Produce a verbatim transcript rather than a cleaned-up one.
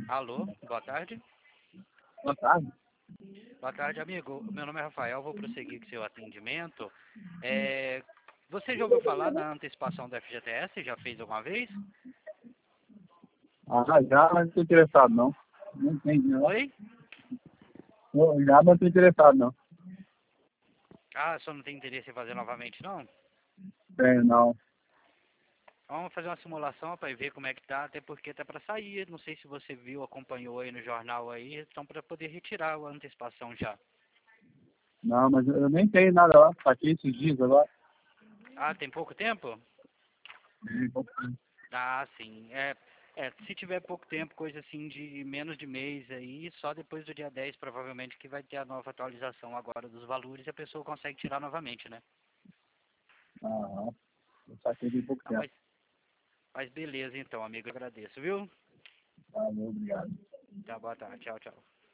Alô, boa tarde. Boa tarde. Boa tarde, amigo. Meu nome é Rafael, vou prosseguir com seu atendimento. É, você já ouviu falar da antecipação do F G T S? Já fez alguma vez? Ah, já, mas não estou interessado, não. Não entendi, não. Oi? Eu já, mas não estou interessado, não. Ah, só não tem interesse em fazer novamente, não? Tenho, não. Vamos fazer uma simulação para ver como é que tá, até porque tá para sair. Não sei se você viu, acompanhou aí no jornal aí, estão para poder retirar a antecipação já. Não, mas eu nem tenho nada lá. Saquei esses dias agora. Ah, tem pouco tempo? Tem pouco tempo. Ah, sim. É, é, se tiver pouco tempo, coisa assim de menos de mês aí, só depois do dia dez provavelmente que vai ter a nova atualização agora dos valores e a pessoa consegue tirar novamente, né? Ah, eu saquei de pouco Ah, tempo. mas, mas beleza então, amigo, eu agradeço, viu? Valeu, obrigado. Tá, boa tarde, tchau, tchau.